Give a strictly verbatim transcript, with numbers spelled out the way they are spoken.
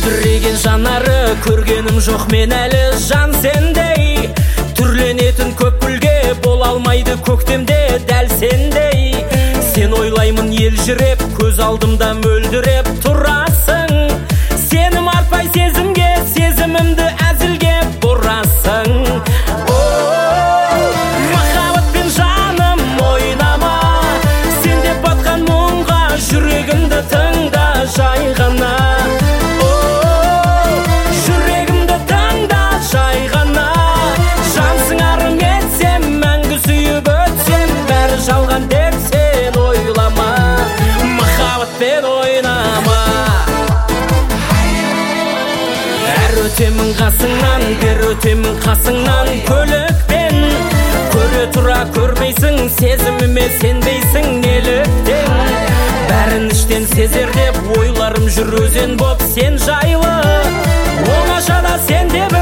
мөлдіреген жанары көргенім жоқ мен әлі жан сендей. Түрленетін көп гүлге бола алмайды көктемде дәл сендей. Сен ойлаймын елжіреп, көз алдымда мөлдіреп тұрасың. Сенім артпай сезімге, сезімімді әзілге бұрасың. Махаббатпен жаным ойнама, сен деп батқан мұңға жүрегімді тыңда жай ғана. Жүрегімді тыңда жай ғана. Жансың арым етсем, мәңгі сүйіп өтсем, бәрі жалған деп сен ойлама. Махаббатпен ойнама. Әр өтемін қасыңнан, бер өтемін қасыңнан көлікпен. Көре тұра көрмейсің, сезіміме сенбейсің неліктен. Бәрін іштен сезер деп ойларым жүр өзен боп сен жайлы. Оңашада сен деп